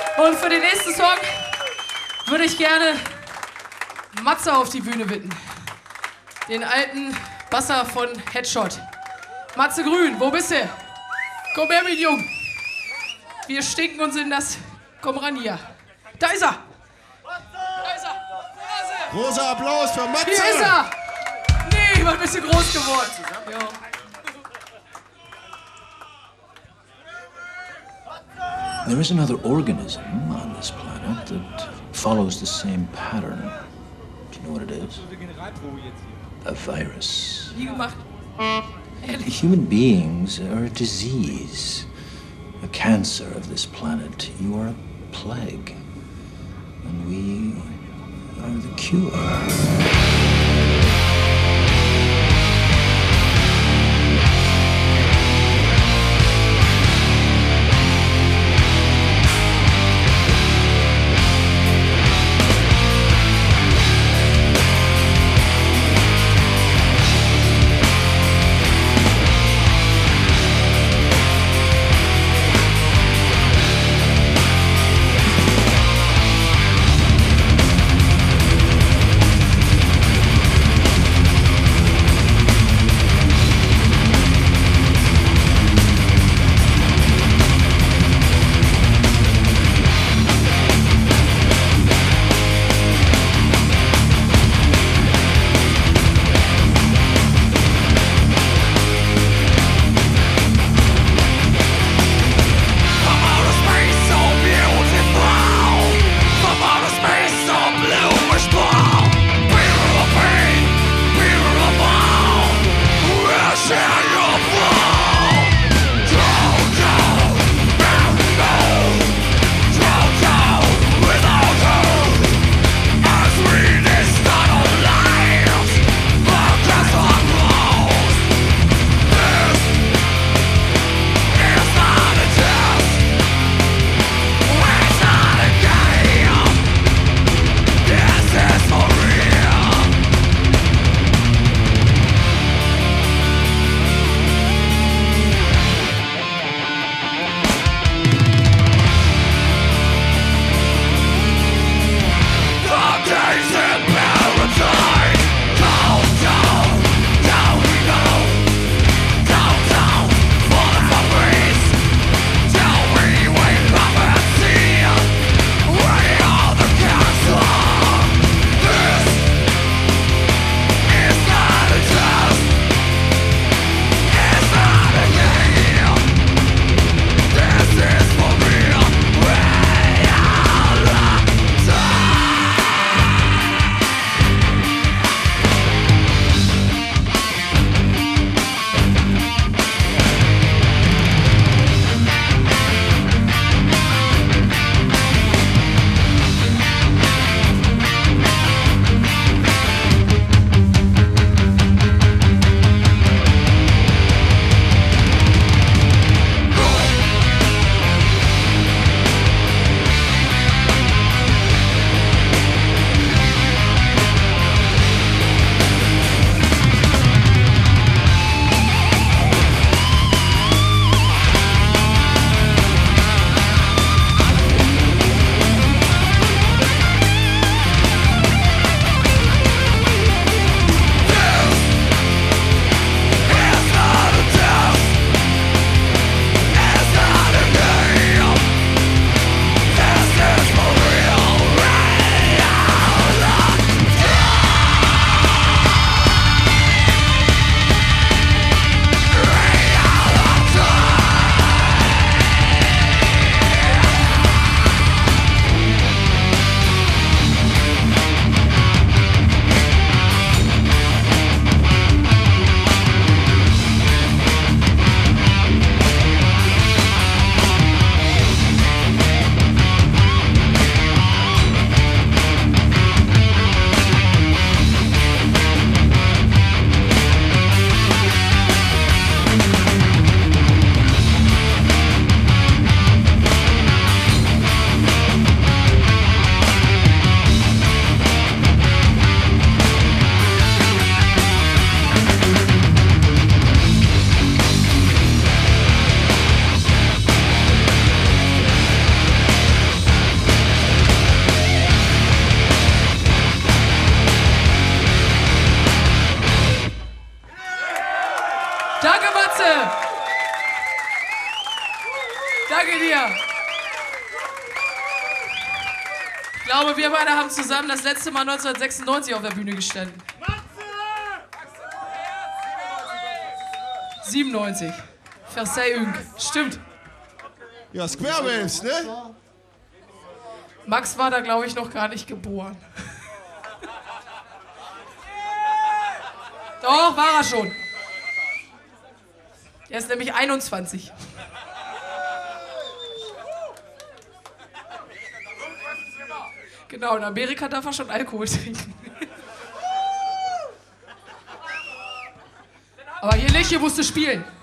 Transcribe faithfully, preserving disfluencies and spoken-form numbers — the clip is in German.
Und für den nächsten Song würde ich gerne Matze auf die Bühne bitten. Den alten Basser von Headshot. Matze Grün, wo bist du? Komm her, mein Junge. Wir stinken uns in das... Komm ran hier. Da ist er. Da ist er. Da ist er. Großer Applaus für Matze. Hier ist er. Nee, ich war ein bisschen groß geworden. Ja. There is another organism on this planet that follows the same pattern. Do you know what it is? A virus. Wie gemacht. Ehrlich. Human beings are a disease, a cancer of this planet. You are a plague, and we are the cure. Danke dir. Ich glaube, wir beide haben zusammen das letzte Mal neunzehnhundertsechsundneunzig auf der Bühne gestanden. siebenundneunzig. Verzeihung. Stimmt. Ja, Square Waves, ne? Max war da, glaube ich, noch gar nicht geboren. Doch, war er schon. Er ist nämlich einundzwanzig. Genau, in Amerika darf er schon Alkohol trinken. Aber hier nicht, hier musst du spielen.